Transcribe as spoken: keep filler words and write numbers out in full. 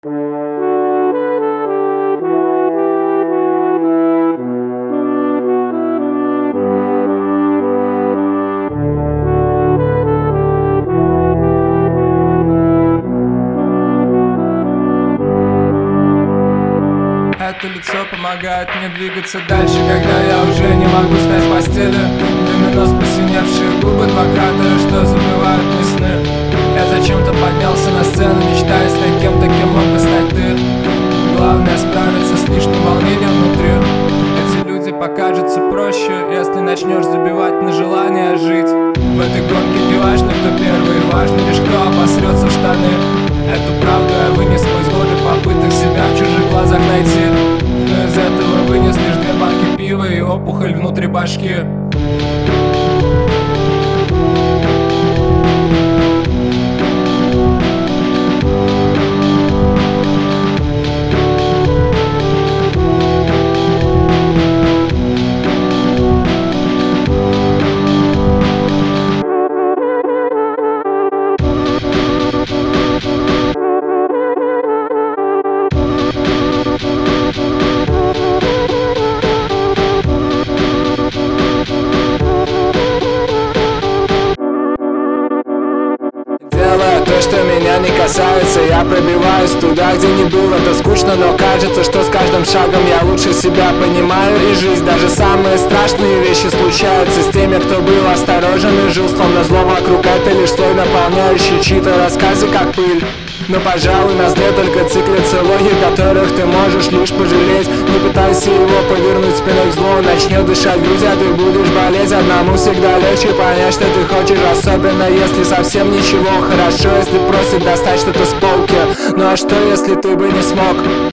Это лицо помогает мне двигаться дальше, когда я уже не могу встать с постели. Именно посиневшие губы, два кадра, что забывают мне сны. Я зачем-то поднялся на сцену, мечтая стать кем-то, кем мог бы стать ты. Главное справиться с лишним волнением внутри. Эти люди покажутся проще, если начнешь забивать на желание жить. В этой гонке не важно, кто первый, важно лишь кто обосрется в штаны. Эту правду я вынес сквозь годы попыток себя в чужих глазах найти. Но из этого вынес лишь две банки пива и опухоль внутри башки. То, что меня не касается, я пробиваюсь туда, где не было. Это скучно, но кажется, что с каждым шагом я лучше себя понимаю. И жизнь, даже самые страшные вещи случаются с теми, кто был осторожен и жил, словно зло вокруг. Это лишь слой, наполняющий чьи-то рассказы, как пыль. Но, пожалуй, на зле только циклятся логи, которых ты можешь лишь пожалеть. Не пытайся его повернуть спиной к злу, он начнет дышать грудь, а ты будешь болеть. Одному всегда легче понять, что ты хочешь, особенно если совсем ничего. Хорошо, если просит достать что-то с полки, ну а что, если ты бы не смог?